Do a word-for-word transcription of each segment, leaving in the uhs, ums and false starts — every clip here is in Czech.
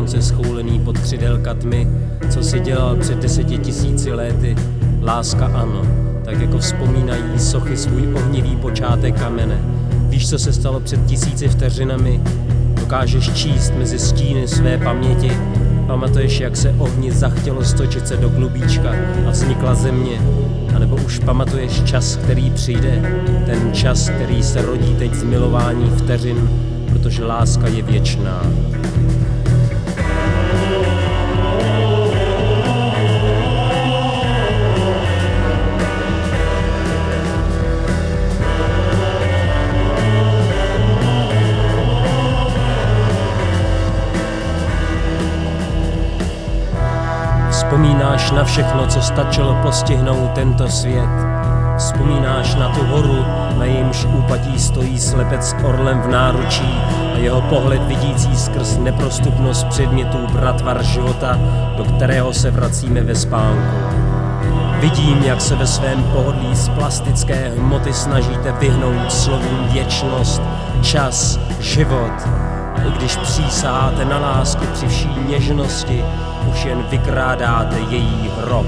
slunce schoulený pod křidelka tmy, co si dělal před deseti tisíci léty. Láska ano, tak jako vzpomínají sochy svůj ohnivý počátek kamene. Víš, co se stalo před tisíci vteřinami? Dokážeš číst mezi stíny své paměti? Pamatuješ, jak se ohni zachtělo stočit se do klubíčka a vznikla země? A nebo už pamatuješ čas, který přijde? Ten čas, který se rodí teď z milování vteřin, protože láska je věčná. Vzpomínáš na všechno, co stačilo postihnout tento svět. Vzpomínáš na tu horu, na jejímž úpatí stojí slepec s orlem v náručí a jeho pohled vidící skrz neprostupnost předmětů bratvar života, do kterého se vracíme ve spánku. Vidím, jak se ve svém pohodlí z plastické hmoty snažíte vyhnout slovům věčnost, čas, život. A i když přísaháte na lásku při vší něžnosti, už jen vykrádáte její hrob.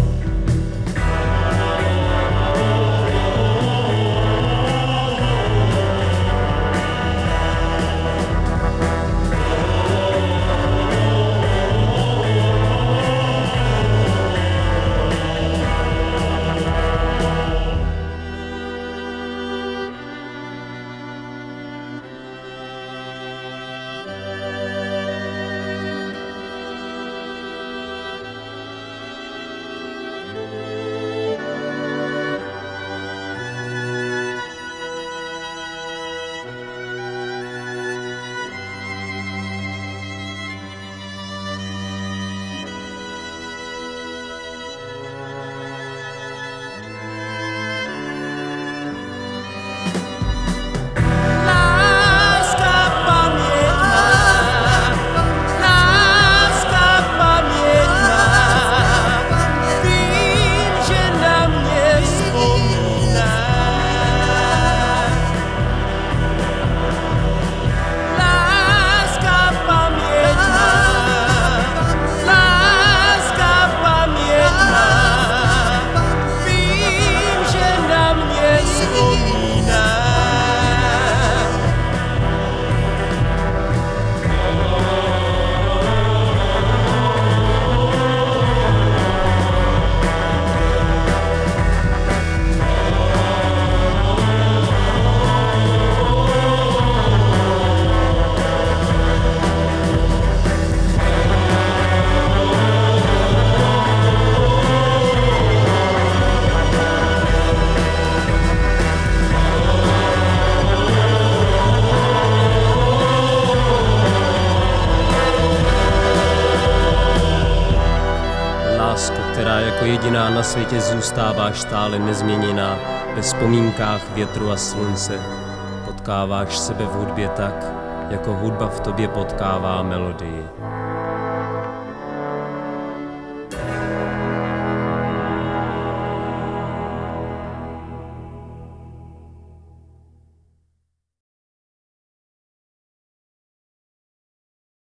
Která jako jediná na světě zůstáváš stále nezměněná, ve vzpomínkách větru a slunce. Potkáváš sebe v hudbě tak, jako hudba v tobě potkává melodii.